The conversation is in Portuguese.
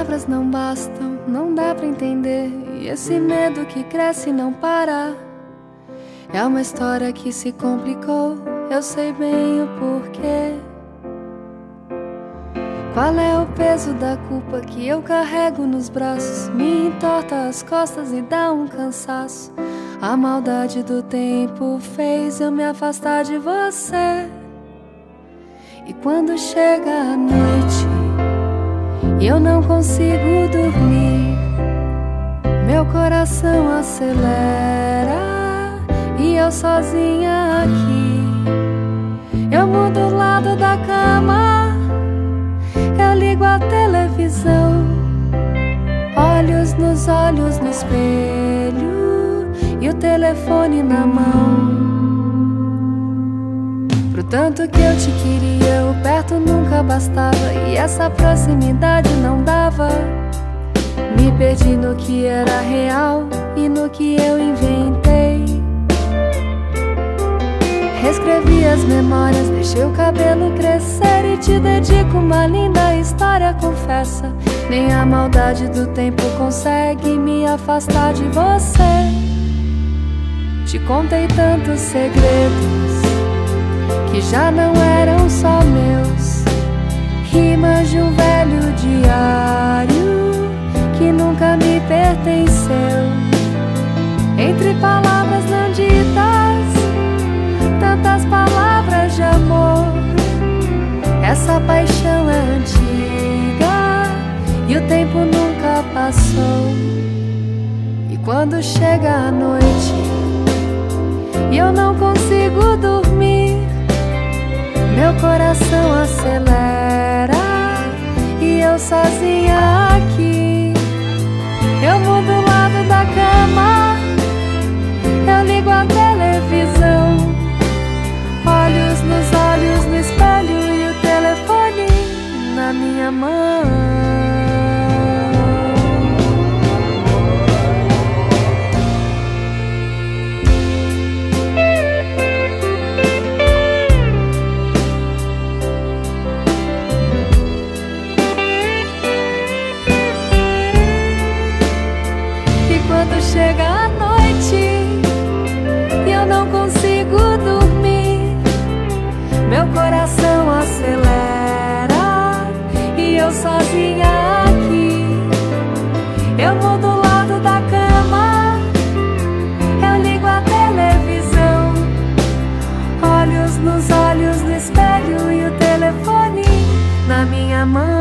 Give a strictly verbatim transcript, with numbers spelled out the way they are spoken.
palavras não bastam, não dá pra entender. E esse medo que cresce e não para. É uma história que se complicou, eu sei bem o porquê. Qual é o peso da culpa que eu carrego nos braços? Me entorta as costas e dá um cansaço. A maldade do tempo fez eu me afastar de você. E quando chega a noite e eu não consigo dormir, meu coração acelera e eu sozinha aqui. Eu mudo o lado da cama, eu ligo a televisão, olhos nos olhos no espelho e o telefone na mão. Pro tanto que eu te queria, o perto nunca bastava e essa proximidade não dava. Me perdi no que era real e no que eu inventei. Reescrevi as memórias, deixei o cabelo crescer e te dedico uma linda história, confessa. Nem a maldade do tempo consegue me afastar de você. Te contei tantos segredos que já não eram só meus, rimas de um velho diário que nunca me pertenceu. Entre palavras não ditas, tantas palavras de amor. Essa paixão é antiga e o tempo nunca passou. E quando chega a noite e eu não consigo dormir, meu coração acelera e eu sozinha aqui. Eu mudo o lado da cama, eu ligo a televisão, olhos nos olhos no espelho e o telefone na minha mão. Chega a noite e eu não consigo dormir, meu coração acelera e eu sozinha aqui. Eu mudo o lado da cama, eu ligo a televisão, olhos nos olhos no espelho e o telefone na minha mão.